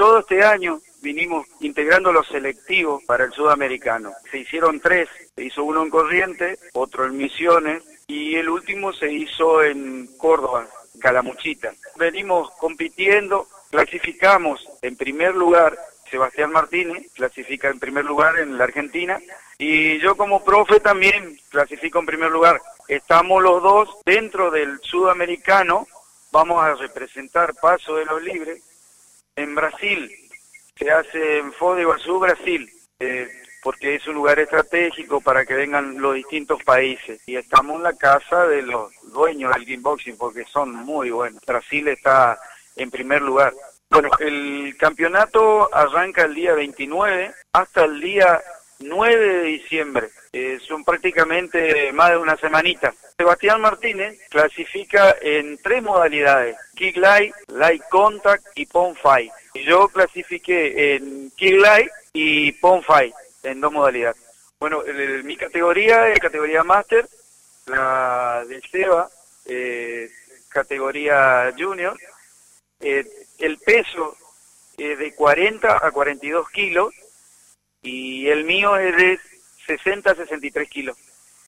todo este año vinimos integrando los selectivos para el sudamericano. Se hicieron 3, se hizo uno en Corrientes, otro en Misiones y el último se hizo en Córdoba, Calamuchita. Venimos compitiendo, clasificamos en primer lugar. Sebastián Martínez clasifica en primer lugar en la Argentina y yo como profe también clasifico en primer lugar. Estamos los dos dentro del sudamericano, vamos a representar Paso de los Libres en Brasil, se hace en Foz do Iguazú, Brasil, porque es un lugar estratégico para que vengan los distintos países y estamos en la casa de los dueños del kickboxing porque son muy buenos. Brasil está en primer lugar. Bueno, el campeonato arranca el día 29 hasta el día 9 de diciembre. Son prácticamente más de una semanita. Sebastián Martínez clasifica en 3 modalidades: Kick Light, Light Contact y Pound Fight. Yo clasifiqué en Kick Light y Pound Fight, en 2 modalidades. Bueno, mi categoría es categoría Master, la de Seba, categoría Junior. El peso es de 40 a 42 kilos y el mío es de 60 a 63 kilos.